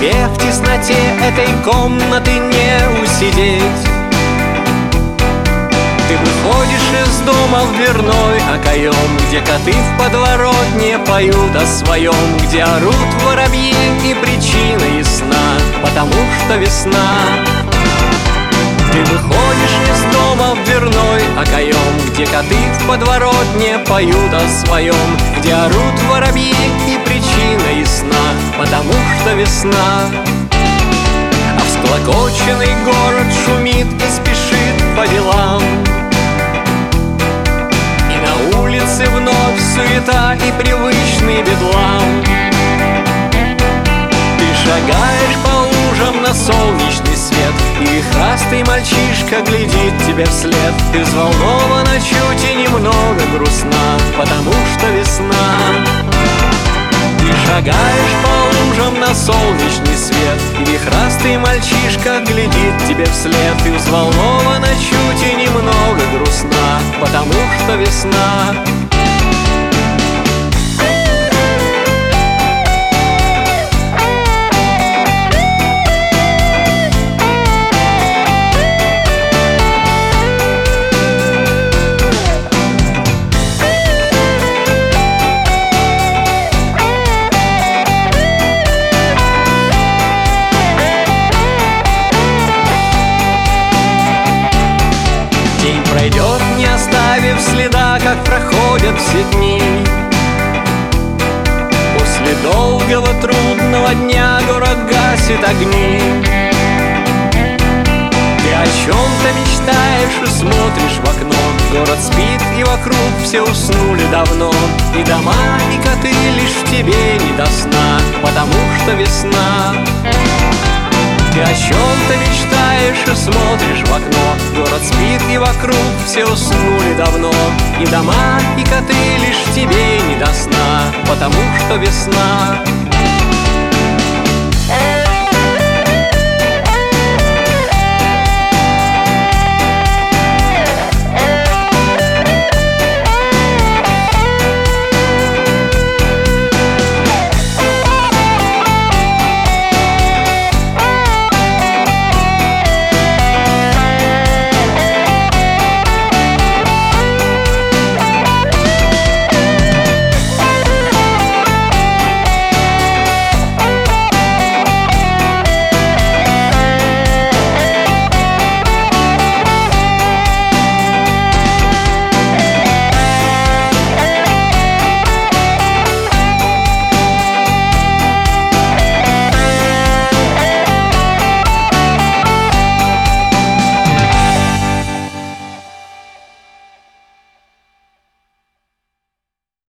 тебе в тесноте этой комнаты не усидеть. Ты выходишь из дома в дверной окоем, где коты в подворотне поют о своем, где орут воробьи и причина ясна, потому что весна. Ты выходишь из дома в дверной окоем, где коты в подворотне поют о своем, где орут воробьи и причина ясна, потому что весна. А всклокоченный город шумит и спешит по делам, и на улице вновь суета и привычный бедлам. Ты шагаешь по лужам на солнечный свет, и вихрастый мальчишка глядит тебе вслед. Ты взволнована чуть и немного грустна, потому что весна. Ты шагаешь по лужам на солнечный свет, и вихрастый мальчишка глядит тебе вслед. Ты взволнована чуть и немного грустна, потому что весна. Пройдет, не оставив следа, как проходят все дни. После долгого трудного дня город гасит огни. Ты о чем-то мечтаешь и смотришь в окно. Город спит, и вокруг все уснули давно, и дома, и коты лишь в тебе не до сна, потому что весна. Ты о чем-то мечтаешь и смотришь в окно. Город спит, и вокруг все уснули давно, и дома, и коты лишь тебе не до сна, потому что весна.